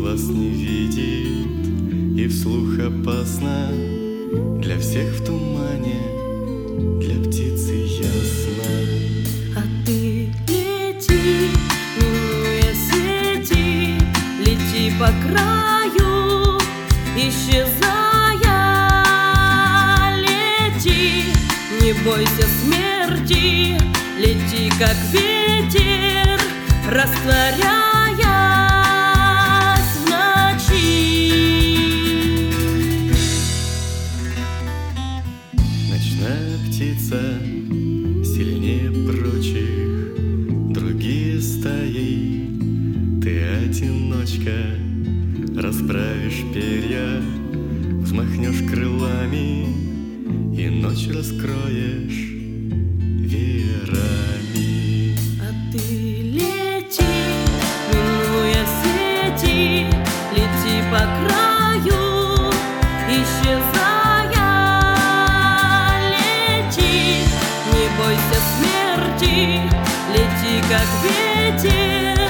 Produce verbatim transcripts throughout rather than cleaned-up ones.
глаз не видит, и вслух опасно. Для всех в тумане, для птицы ясно. А ты лети, минуя сети, лети по краю, исчезая. Лети, не бойся смерти, лети как ветер, растворяясь в ночи. Ночная птица сильнее прочих, другие стаи. Ты одиночка, расправишь перья, взмахнешь крылами и ночь раскроешь веерами. А ты лети, минуя сети, лети по краю, исчезая. Лети, не бойся смерти, лети как ветер,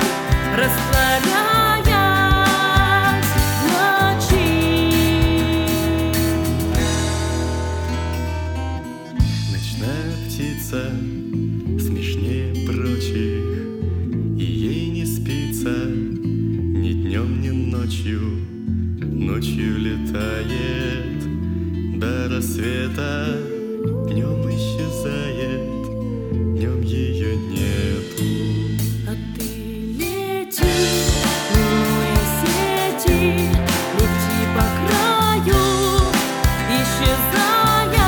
растворяясь в ночи. Ночная птица смешнее прочих, и ей не спится ни днем, ни ночью. Ночью летает до рассвета, днем исчезает, днем ее нету. А ты лети, минуя сети, лети по краю, исчезая.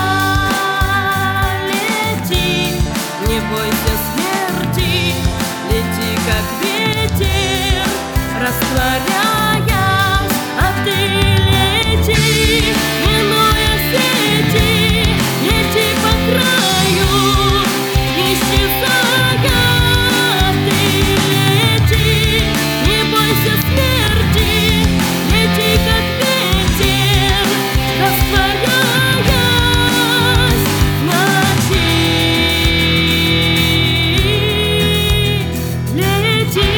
Лети, не бойся смерти, лети как ветер, растворяясь. А ты лети, минуя сети, лети по краю, исчезая. Ты лети, не бойся смерти, лети как ветер, растворяясь в ночи. Лети,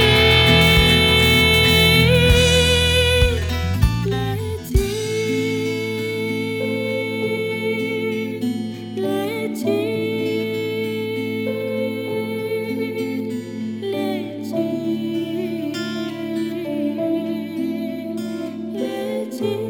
лети, лети, лети.